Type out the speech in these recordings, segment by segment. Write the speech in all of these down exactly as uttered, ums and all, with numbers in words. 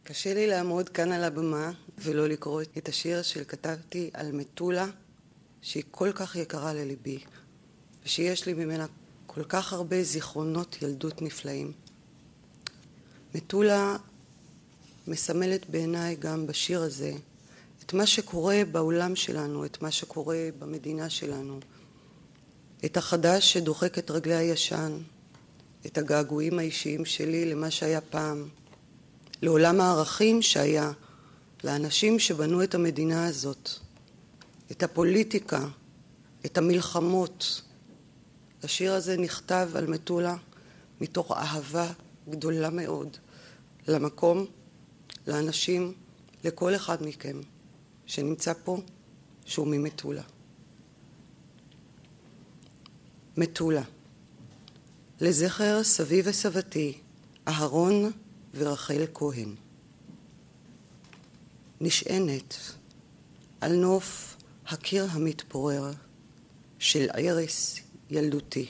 קשה לי לעמוד כאן על הבמה ולא לקרוא את השיר שכתבתי על מטולה, שהיא כל כך יקרה לליבי, ושיש לי ממנה כל כך הרבה זיכרונות ילדות נפלאים. מטולה מסמלת בעיניי גם בשיר הזה את מה שקורה בעולם שלנו, את מה שקורה במדינה שלנו, את החדש שדוחק את רגלי הישן, את הגעגועים האישיים שלי למה שהיה פעם, לעולם הערכים שהיה, לאנשים שבנו את המדינה הזאת, את הפוליטיקה, את המלחמות. השיר הזה נכתב על מטולה מתוך אהבה גדולה מאוד למקום, לאנשים, לכל אחד מכם שנמצא פה שהוא ממטולה. מטולה. לזכר סבי וסבתי, אהרון ורחל כהן. נשענת על נוף הקיר המתפורר של ערש ילדותי.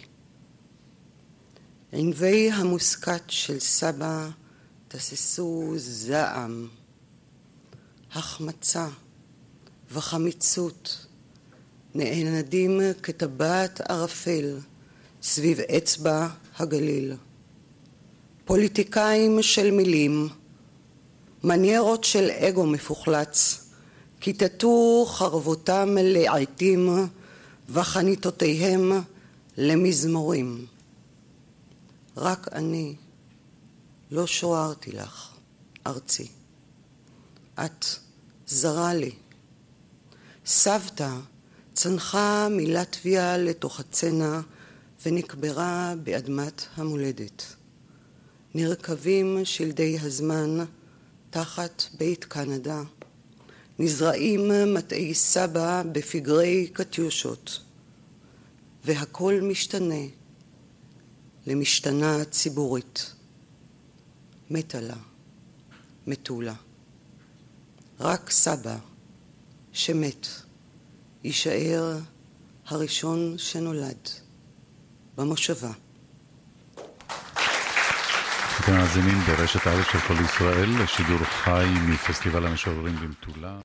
ענבי המוסקת של סבא תססו זעם, החמצה וחמיצות נענדים כטבעת ערפל סביב אצבע הגליל. פוליטיקאים של מילים, מניירות של אגו מפוחלץ, כיתתו חרבותם לעיתים וחניתותיהם למזמורים. רק אני לא שוערתי לך, ארצי. את זרה לי. סבתא צנחה מלטביה לתוך הצנע ונקברה באדמת המולדת. נרקבים שלדי הזמן תחת בית קנדה. נזרעים מטעי סבא בפגרי קטיושות. והכל משתנה למשתנה ציבורית. מטלה, מטולה. רק סבא שמת יישאר הראשון שנולד במושבה. אתם מאזינים ברשת א' של כל ישראל, לשידור חי מפסטיבל המשוררים במטולה.